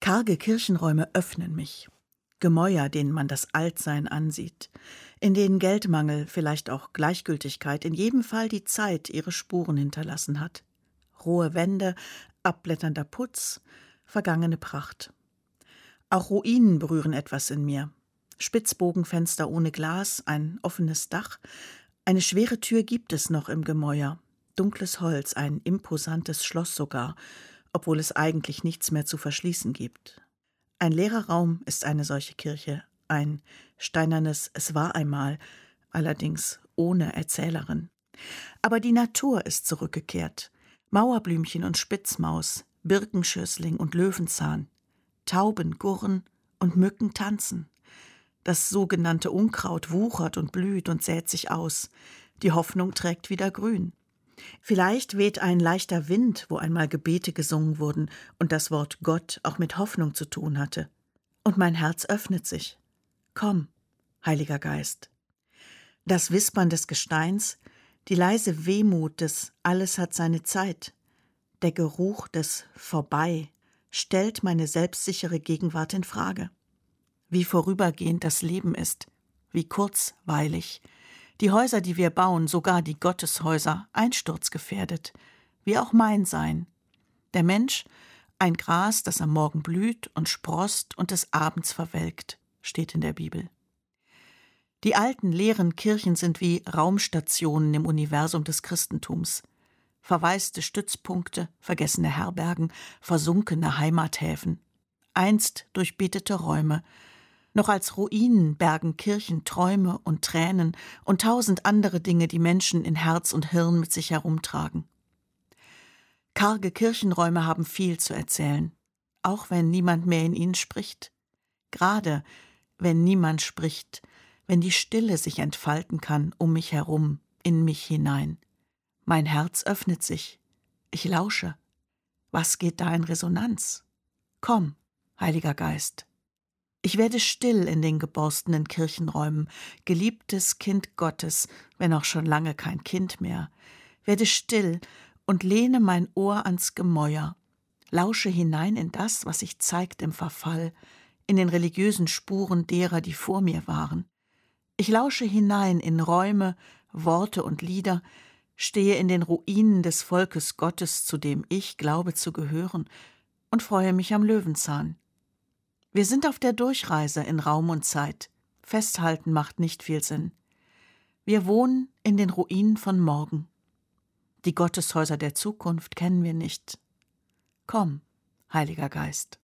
Karge Kirchenräume öffnen mich. Gemäuer, denen man das Altsein ansieht, in denen Geldmangel, vielleicht auch Gleichgültigkeit, in jedem Fall die Zeit ihre Spuren hinterlassen hat. Rohe Wände, abblätternder Putz, vergangene Pracht. Auch Ruinen berühren etwas in mir. Spitzbogenfenster ohne Glas, ein offenes Dach. Eine schwere Tür gibt es noch im Gemäuer. Dunkles Holz, ein imposantes Schloss sogar, obwohl es eigentlich nichts mehr zu verschließen gibt. Ein leerer Raum ist eine solche Kirche, ein steinernes Es war einmal, allerdings ohne Erzählerin. Aber die Natur ist zurückgekehrt. Mauerblümchen und Spitzmaus, Birkenschößling und Löwenzahn, Tauben gurren und Mücken tanzen. Das sogenannte Unkraut wuchert und blüht und sät sich aus. Die Hoffnung trägt wieder Grün. Vielleicht weht ein leichter Wind, wo einmal Gebete gesungen wurden und das Wort Gott auch mit Hoffnung zu tun hatte. Und mein Herz öffnet sich. Komm, Heiliger Geist. Das Wispern des Gesteins, die leise Wehmut des Alles hat seine Zeit, der Geruch des Vorbei stellt meine selbstsichere Gegenwart in Frage. Wie vorübergehend das Leben ist, wie kurzweilig. Die Häuser, die wir bauen, sogar die Gotteshäuser, einsturzgefährdet, wie auch mein Sein. Der Mensch, ein Gras, das am Morgen blüht und sproßt und des Abends verwelkt, steht in der Bibel. Die alten, leeren Kirchen sind wie Raumstationen im Universum des Christentums. Verwaiste Stützpunkte, vergessene Herbergen, versunkene Heimathäfen. Einst durchbetete Räume. Noch als Ruinen bergen Kirchen Träume und Tränen und 1000 andere Dinge, die Menschen in Herz und Hirn mit sich herumtragen. Karge Kirchenräume haben viel zu erzählen, auch wenn niemand mehr in ihnen spricht. Gerade wenn niemand spricht, wenn die Stille sich entfalten kann um mich herum, in mich hinein. Mein Herz öffnet sich. Ich lausche. Was geht da in Resonanz? Komm, Heiliger Geist. Ich werde still in den geborstenen Kirchenräumen, geliebtes Kind Gottes, wenn auch schon lange kein Kind mehr. Werde still und lehne mein Ohr ans Gemäuer, lausche hinein in das, was sich zeigt im Verfall, in den religiösen Spuren derer, die vor mir waren. Ich lausche hinein in Räume, Worte und Lieder, stehe in den Ruinen des Volkes Gottes, zu dem ich glaube zu gehören, und freue mich am Löwenzahn. Wir sind auf der Durchreise in Raum und Zeit. Festhalten macht nicht viel Sinn. Wir wohnen in den Ruinen von morgen. Die Gotteshäuser der Zukunft kennen wir nicht. Komm, Heiliger Geist.